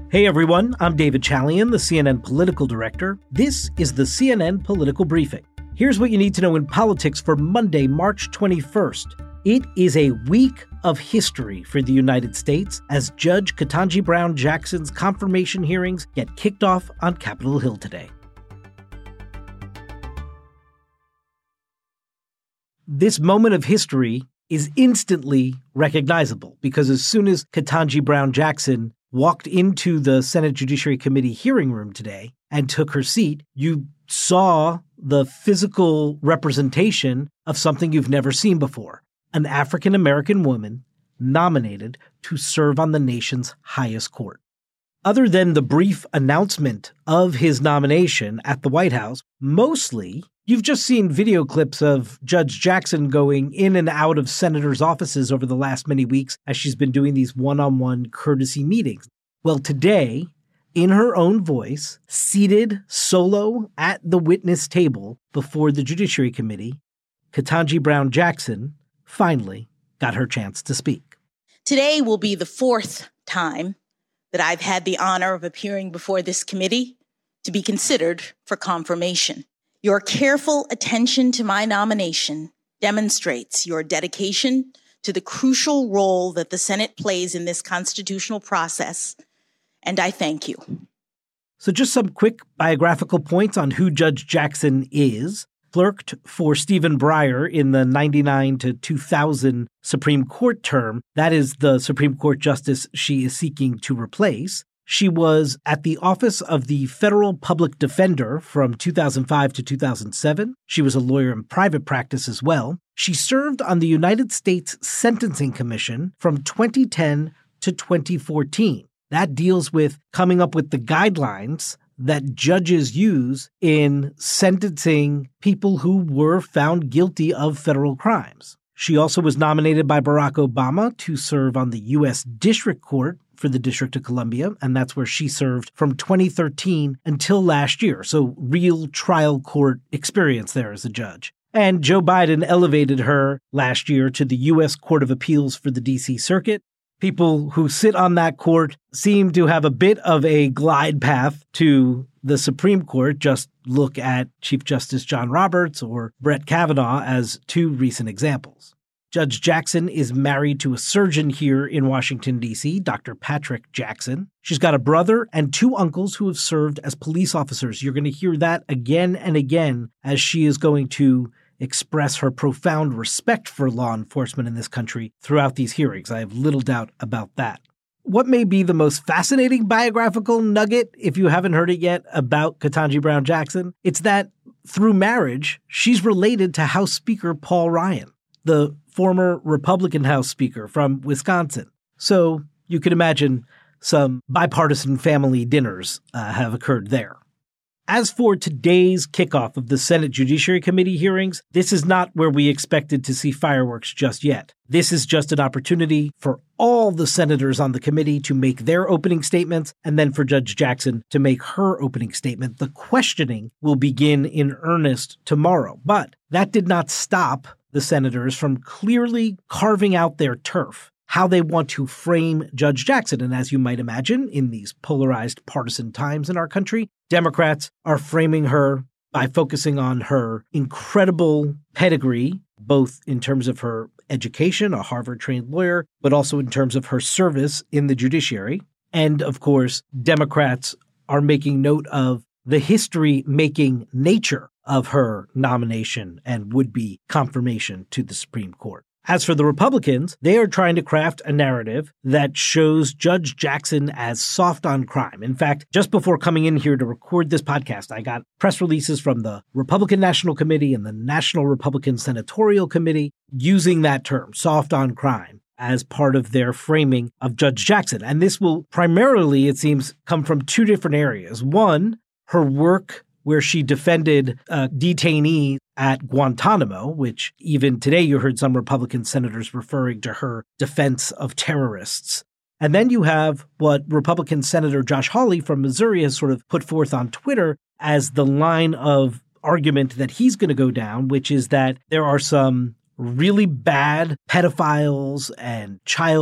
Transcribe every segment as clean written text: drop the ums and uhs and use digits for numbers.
Hey everyone, I'm David Chalian, the CNN political director. This is the CNN Political Briefing. Here's what you need to know in politics for Monday, March 21st. It is a week of history for the United States as Judge Ketanji Brown Jackson's confirmation hearings get kicked off on Capitol Hill today. This moment of history is instantly recognizable because as soon as Ketanji Brown Jackson walked into the Senate Judiciary Committee hearing room today and took her seat, you saw the physical representation of something you've never seen before. An African-American woman nominated to serve on the nation's highest court. Other than the brief announcement of his nomination at the White House, mostly you've just seen video clips of Judge Jackson going in and out of senators' offices over the last many weeks as she's been doing these one-on-one courtesy meetings. Well, today, in her own voice, seated solo at the witness table before the Judiciary Committee, Ketanji Brown Jackson finally got her chance to speak. Today will be the fourth time that I've had the honor of appearing before this committee to be considered for confirmation. Your careful attention to my nomination demonstrates your dedication to the crucial role that the Senate plays in this constitutional process, and I thank you. So just some quick biographical points on who Judge Jackson is. Clerked for Stephen Breyer in the 99 to 2000 Supreme Court term. That is the Supreme Court justice she is seeking to replace. She was at the office of the Federal Public Defender from 2005 to 2007. She was a lawyer in private practice as well. She served on the United States Sentencing Commission from 2010 to 2014. That deals with coming up with the guidelines that judges use in sentencing people who were found guilty of federal crimes. She also was nominated by Barack Obama to serve on the U.S. District Court for the District of Columbia, and that's where she served from 2013 until last year. So real trial court experience there as a judge. And Joe Biden elevated her last year to the U.S. Court of Appeals for the D.C. Circuit. People who sit on that court seem to have a bit of a glide path to the Supreme Court. Just look at Chief Justice John Roberts or Brett Kavanaugh as two recent examples. Judge Jackson is married to a surgeon here in Washington, D.C., Dr. Patrick Jackson. She's got a brother and two uncles who have served as police officers. You're going to hear that again and again as she is going to express her profound respect for law enforcement in this country throughout these hearings. I have little doubt about that. What may be the most fascinating biographical nugget, if you haven't heard it yet, about Ketanji Brown Jackson? It's that through marriage, she's related to House Speaker Paul Ryan, the former Republican House Speaker from Wisconsin. So you can imagine some bipartisan family dinners have occurred there. As for today's kickoff of the Senate Judiciary Committee hearings, this is not where we expected to see fireworks just yet. This is just an opportunity for all the senators on the committee to make their opening statements and then for Judge Jackson to make her opening statement. The questioning will begin in earnest tomorrow, but that did not stop the senators from clearly carving out their turf, how they want to frame Judge Jackson. And as you might imagine, in these polarized partisan times in our country, Democrats are framing her by focusing on her incredible pedigree, both in terms of her education, a Harvard-trained lawyer, but also in terms of her service in the judiciary. And of course, Democrats are making note of the history-making nature of her nomination and would-be confirmation to the Supreme Court. As for the Republicans, they are trying to craft a narrative that shows Judge Jackson as soft on crime. In fact, just before coming in here to record this podcast, I got press releases from the Republican National Committee and the National Republican Senatorial Committee using that term, soft on crime, as part of their framing of Judge Jackson. And this will primarily, it seems, come from two different areas. One, her work where she defended a detainee at Guantanamo, which even today you heard some Republican senators referring to her defense of terrorists. And then you have what Republican Senator Josh Hawley from Missouri has sort of put forth on Twitter as the line of argument that he's going to go down, which is that there are some really bad pedophiles and child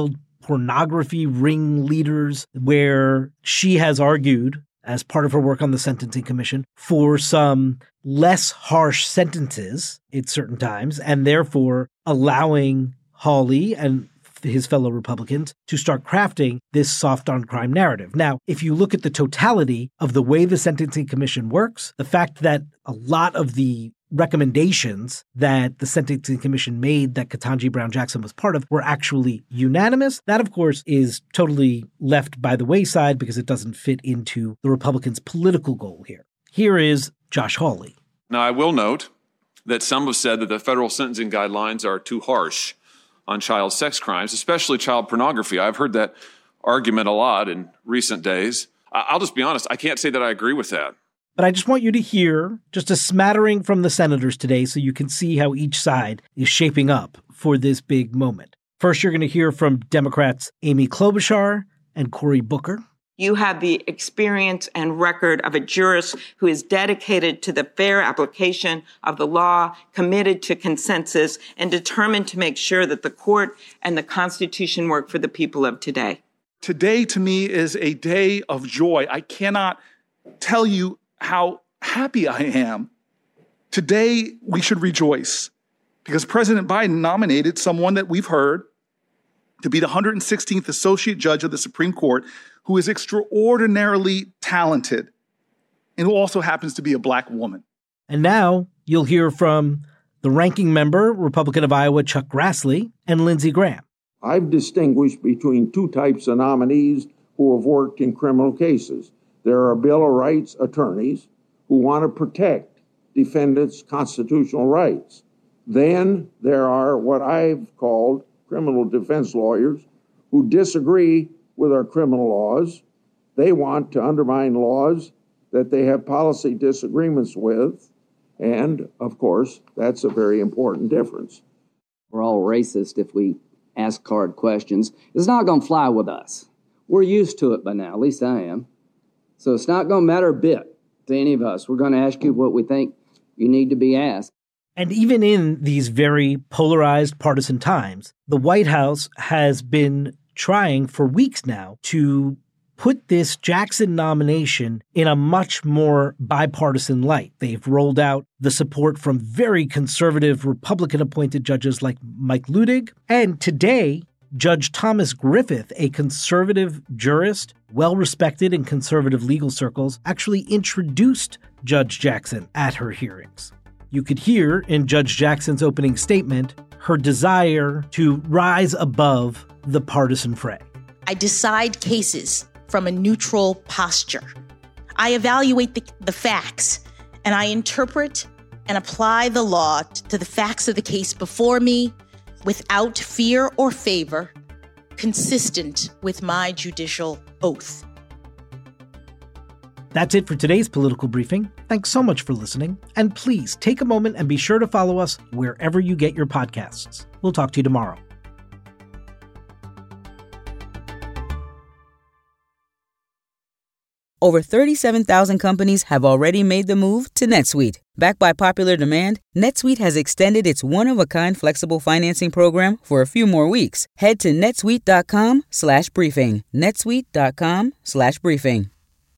pornography ringleaders, where she has argued, as part of her work on the Sentencing Commission, for some less harsh sentences at certain times, and therefore allowing Hawley and his fellow Republicans to start crafting this soft on crime narrative. Now, if you look at the totality of the way the Sentencing Commission works, the fact that a lot of the recommendations that the Sentencing Commission made that Ketanji Brown Jackson was part of were actually unanimous, that, of course, is totally left by the wayside because it doesn't fit into the Republicans' political goal here. Here is Josh Hawley. Now, I will note that some have said that the federal sentencing guidelines are too harsh on child sex crimes, especially child pornography. I've heard that argument a lot in recent days. I'll just be honest, I can't say that I agree with that. But I just want you to hear just a smattering from the senators today so you can see how each side is shaping up for this big moment. First, you're going to hear from Democrats Amy Klobuchar and Cory Booker. You have the experience and record of a jurist who is dedicated to the fair application of the law, committed to consensus, and determined to make sure that the court and the Constitution work for the people of today. Today, to me, is a day of joy. I cannot tell you how happy I am. Today, we should rejoice because President Biden nominated someone that we've heard to be the 116th Associate Judge of the Supreme Court, who is extraordinarily talented and who also happens to be a Black woman. And now you'll hear from the ranking member, Republican of Iowa, Chuck Grassley, and Lindsey Graham. I've distinguished between two types of nominees who have worked in criminal cases. There are Bill of Rights attorneys who want to protect defendants' constitutional rights. Then there are what I've called criminal defense lawyers who disagree with our criminal laws. They want to undermine laws that they have policy disagreements with. And, of course, that's a very important difference. We're all racist if we ask hard questions. It's not going to fly with us. We're used to it by now, at least I am. So it's not going to matter a bit to any of us. We're going to ask you what we think you need to be asked. And even in these very polarized partisan times, the White House has been trying for weeks now to put this Jackson nomination in a much more bipartisan light. They've rolled out the support from very conservative Republican-appointed judges like Mike Luttig. And today, Judge Thomas Griffith, a conservative jurist, well-respected in conservative legal circles, actually introduced Judge Jackson at her hearings. You could hear in Judge Jackson's opening statement her desire to rise above the partisan fray. I decide cases from a neutral posture. I evaluate the facts, and I interpret and apply the law to the facts of the case before me without fear or favor, consistent with my judicial oath. That's it for today's Political Briefing. Thanks so much for listening. And please take a moment and be sure to follow us wherever you get your podcasts. We'll talk to you tomorrow. Over 37,000 companies have already made the move to NetSuite. Backed by popular demand, NetSuite has extended its one-of-a-kind flexible financing program for a few more weeks. Head to netsuite.com/briefing. netsuite.com/briefing.